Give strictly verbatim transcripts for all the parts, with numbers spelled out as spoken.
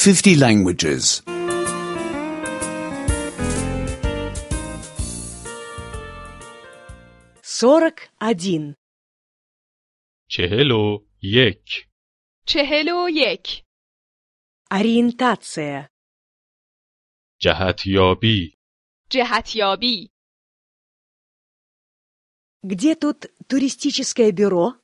fifty languages. сорок один. چهل و یک. چهل و یک. Ориентация. جهتیابی. جهتیابی. Где тут туристическое бюро?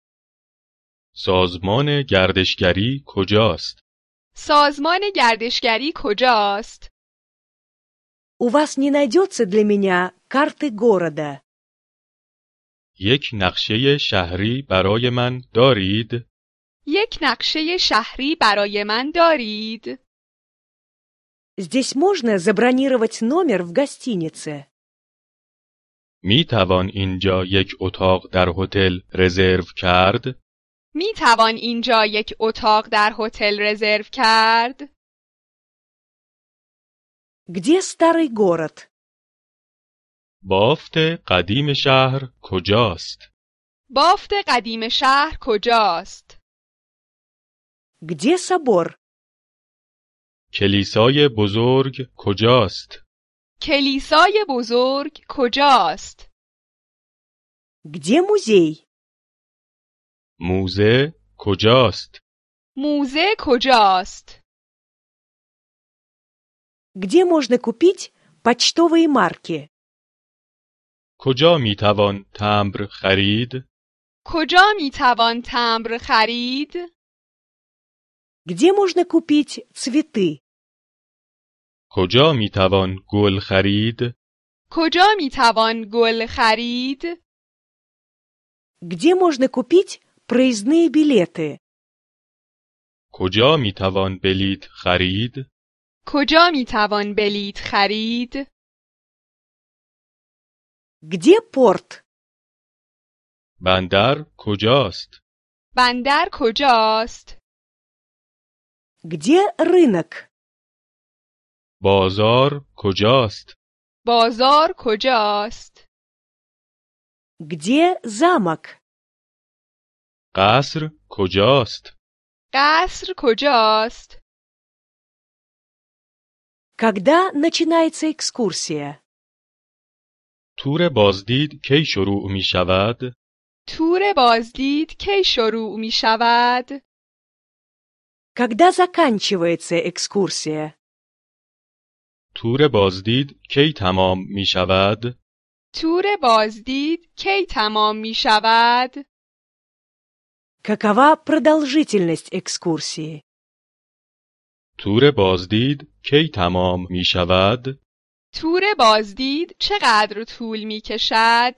سازمان گردشگری کجاست؟ سازمان گردشگری کجاست؟ У вас не найдется для меня карты города? یک نقشه شهری برای من دارید؟ یک نقشه شهری برای من دارید؟ Здесь можно забронировать номер в гостинице? می توان اینجا یک اتاق در هتل رزرو کرد؟ می توان اینجا یک اتاق در هتل رزرو کرد؟ Где старый город? بافت قدیم شهر کجاست؟ بافت قدیم شهر کجاست؟ Где собор? کلیسای بزرگ کجاست؟ کلیسای بزرگ کجاست؟ Где музей? موزه کجاست؟ موزه کجاست؟ Где можно купить почтовые марки? کجا می توان تمبر خرید؟ کجا می توان تمبر خرید؟ Где можно купить цветы? کجا می توان گل خرید؟ کجا می توان گل خرید؟ Где можно купить проездные билеты? کجا می توان بلیط خرید؟ کجا می توان بلیط خرید؟ Где порт? بندر کجاست؟ بندر کجاست؟ Где рынок? بازار کجاست؟ بازار کجاست؟ Где замок? قصر کجاست؟ قصر کجاست؟ Когда начинается экскурсия? تور بازدید کی شروع می شود؟ تور بازدید کی شروع می شود؟ Когда заканчивается экскурсия? تور بازدید کی تمام می شود؟ تور بازدید کی تمام می شود؟ Какова продолжительность экскурсии? تور بازدید کی تمام می شود؟ تور بازدید چقدر طول می کشد؟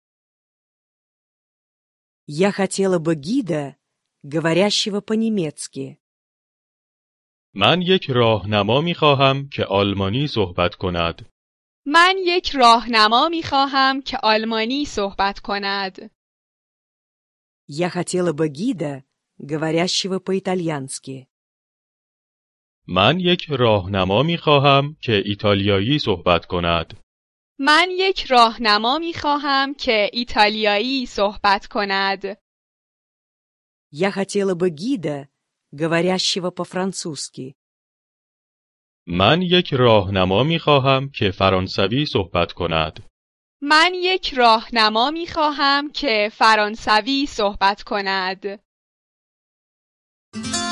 Я хотела бы гида, говорящего по-немецки. من یک راهنما می خواهم که آلمانی صحبت کند. من یک راهنما می خواهم که آلمانی صحبت کند. Я хотела бы гида, говорящего по-итальянски. من یک راهنما می خواهم که ایتالیایی صحبت کند. من یک راهنما می خواهم که ایتالیایی صحبت کند. Я хотела бы гида, говорящего по-французски. من یک راهنما می خواهم که فرانسوی صحبت کند. من یک راهنما می خواهم که فرانسوی صحبت کند.